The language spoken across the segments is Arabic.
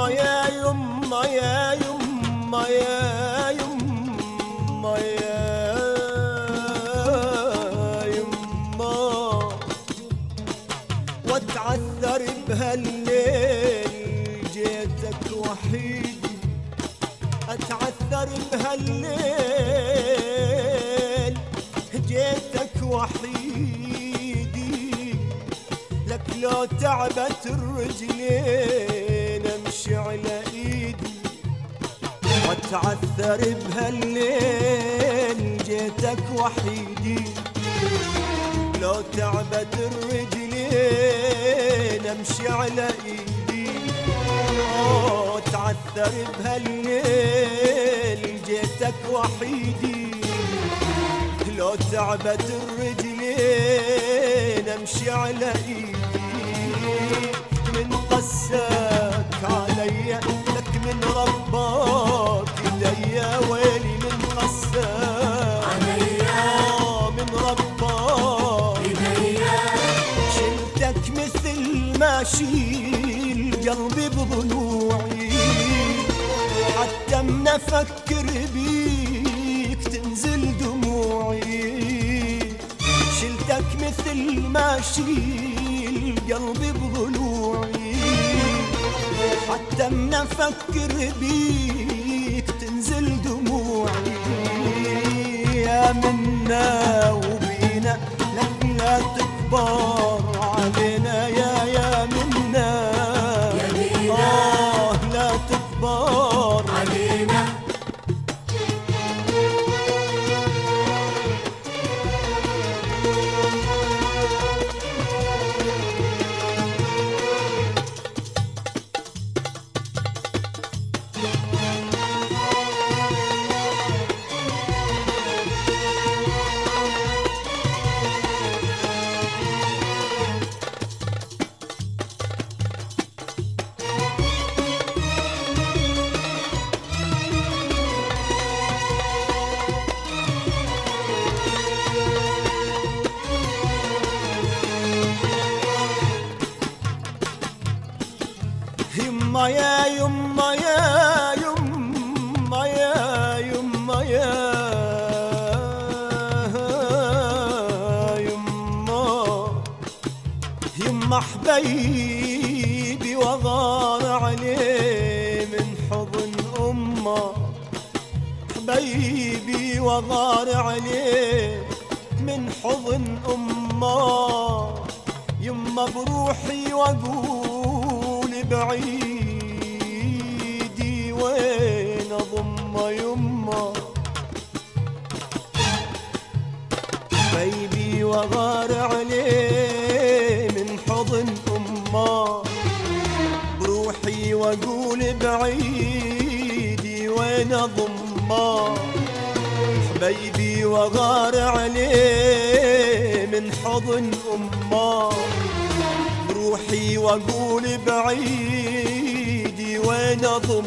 يما يا يما يا يما يا يما يا يما، واتعثر بهالليل جيتك وحيدي، اتعثر بهالليل جيتك وحيدي، لك لو تعبت الرجلين امشي على ايدي، واتعثر بهالليل جيتك وحيدي، لو تعبت الرجلين امشي على ايدي، اتعثر بهالليل جيتك وحيدي، لو تعبت الرجلين امشي على ايدي، من قساك عليا لك من رباك ايديا، ويلي من قساك عليا من رباك ايديا، شلتك مثل ما شيل قلبي بضلوعي، حتى من افكر بيك تنزل دموعي، شلتك مثل ما شيل قلبي بضلوعي، حتى من افكر بيك تنزل دموعي، يا منا وبينا لك لا تكبر علينا، يا منا يا بينا لا تكبر علينا. يما يا يما يا يما يا يما يا يما، يما حبيبي وغار عليه من حضن امه، حبيبي وغار عليه من حضن امه، يما بروحي واقول بعيدي وين اضمه يما، بيبي وغار عليه من حضن امه، بروحي واقول بعيدي وين اضمه، بيبي وغار عليه من حضن امه، روحي واقول بعيدي وين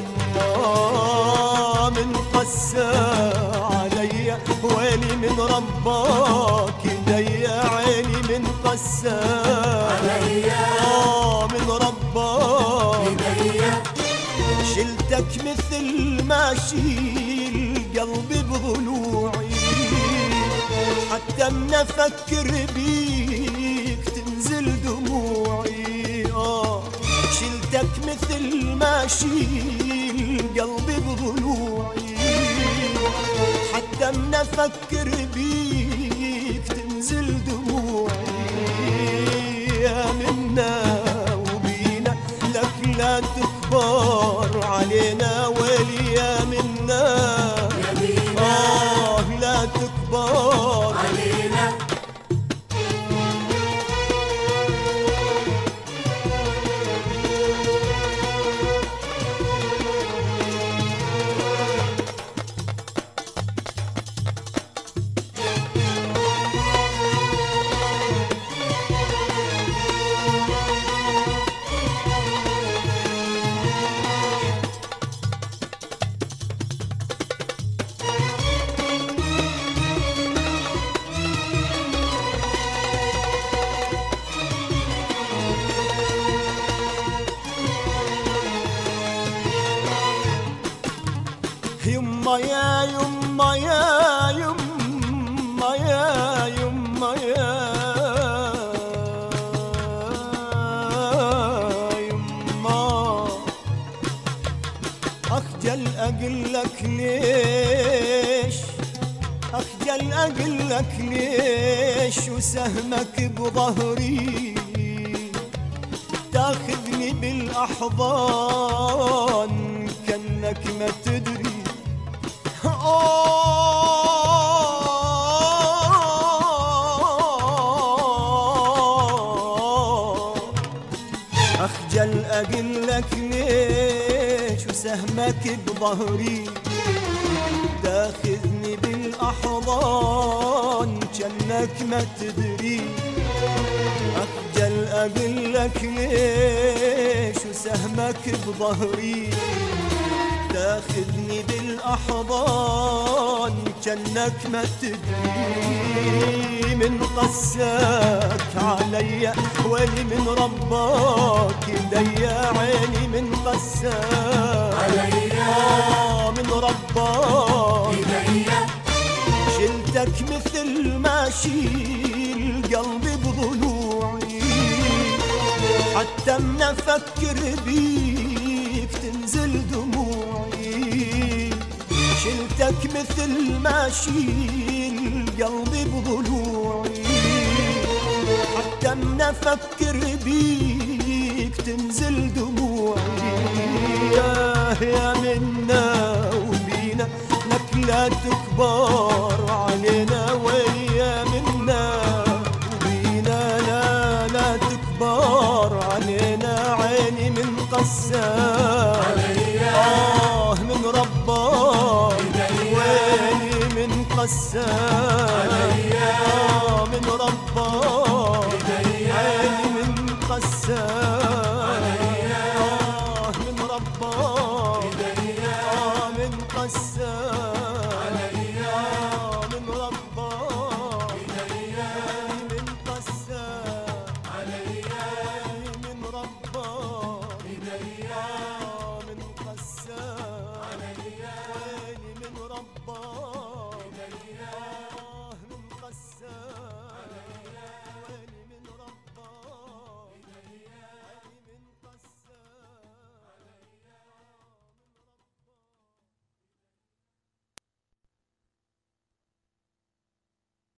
اضمه، من قسى عليا ويلي من رباك ايديا، عيني من قسى عليا من رباك ايديا، شلتك مثل ما شيل قلبي بضلوعي، حتى من افكر بيك تنزل دموعي، شلتك مثل ما شيل قلبي بضلوعي، حتى من افكر بيك تنزل دموعي، يا منا وبينا لك لا تكبر علينا، ويلي يا منا يا بينا لا تكبر علينا. يا يما يا يما يا يما يا يما أخجل أقلك ليش، أخجل أقلك ليش وسهمك بظهري تاخذني بالأحضان كأنك ما تدري. أخجل أقلك ليش وسهمك بظهري تاخذني بالأحضان كأنك ما تدري. أخجل أقلك ليش وسهمك بظهري تاخذني بالأحضان كأنك ما تدري. من قساك عليا ولي من رباك ايديا عيني من قساك عليا من رباك ايديا شلتك مثل ما شيل قلبي بضلوعي حتى من افكر بيك تنزل دموعي. شلتك مثل ما شيل قلبي بضلوعي حتى من افكر بيك تنزل دموعي. يا منا وبينا لك لا تكبر علينا ويا منا وبينا لا تكبر علينا عيني من قساك من رباك ويلي من قساك